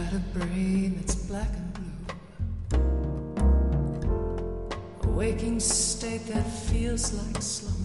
got a brain that's black and blue, a waking state that feels like slow